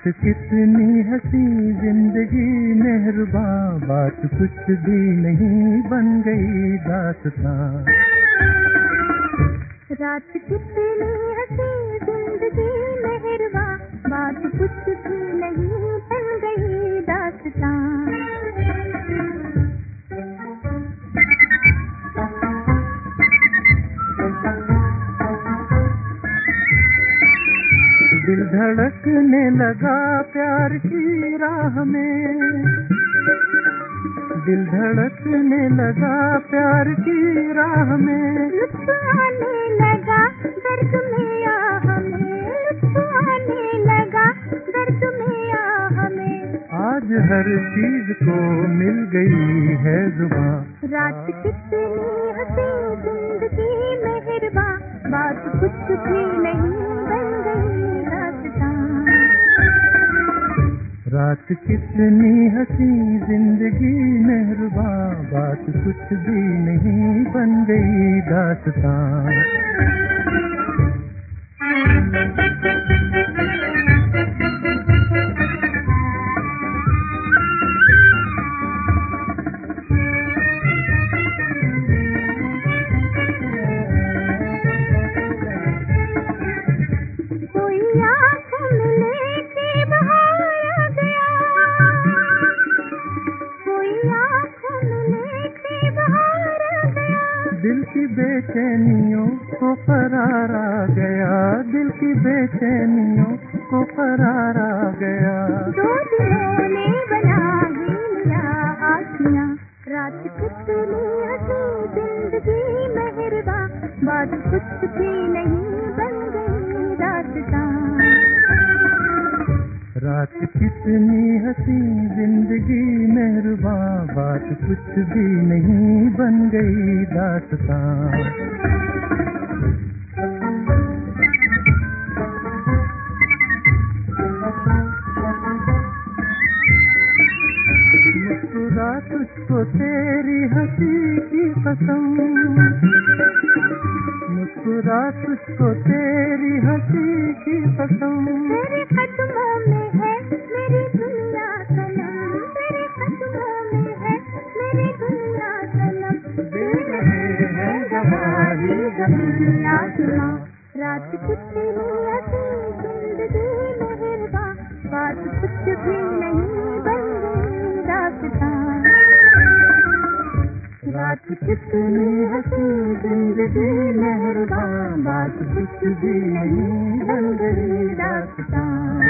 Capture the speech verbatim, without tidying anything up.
कितनी हंसी जिंदगी मेहरबान, बात कुछ भी नहीं बन गई दास्तां। रात कितनी हंसी जिंदगी मेहरबान, बात कुछ भी नहीं बन गई दास्तां। दिल धड़कने लगा प्यार की राह में, दिल धड़कने लगा प्यार की राह में, लुत्फ आने लगा दर्द में आह में, लुत्फ आने लगा दर्द में आह में। आज हर चीज को मिल गई है जुबान। रात कितनी हंसी जिंदगी मेहरबान, बात कुछ भी नहीं बन गई दास्तां। रात कितनी हंसी जिंदगी मेहरबान, बात कुछ भी नहीं बन गई दास्तां। दिल की बेचैनियों को करार आ गया, दिल की बेचैनियों को करार आ गया। दो दिलों ने बना ही लिया आशियाँ। रात कितनी हंसी जिंदगी मेहरबान, बात कुछ भी नहीं बन गई दास्तां। रात कितनी हंसी जिंदगी मेहरबान, बात कुछ भी नहीं बन गई दास्तां। मुस्कुरा तुझको तेरी हंसी की कसम, मुस्कुरा तुझको तेरी हंसी की कसम। तेरे कदमों में है मेरी दुनिया सनम, तेरे कदमों में है मेरी दुनिया सनम। दे रहे हैं गवाही ज़मीन आसमां। रात कितनी हंसी जिंदगी मेहरबान, बात कुछ भी नहीं बन गई दास्तां। रात कितनी हंसी जिंदगी मेहरबान, बात कुछ भी नहीं बन गई दास्तां।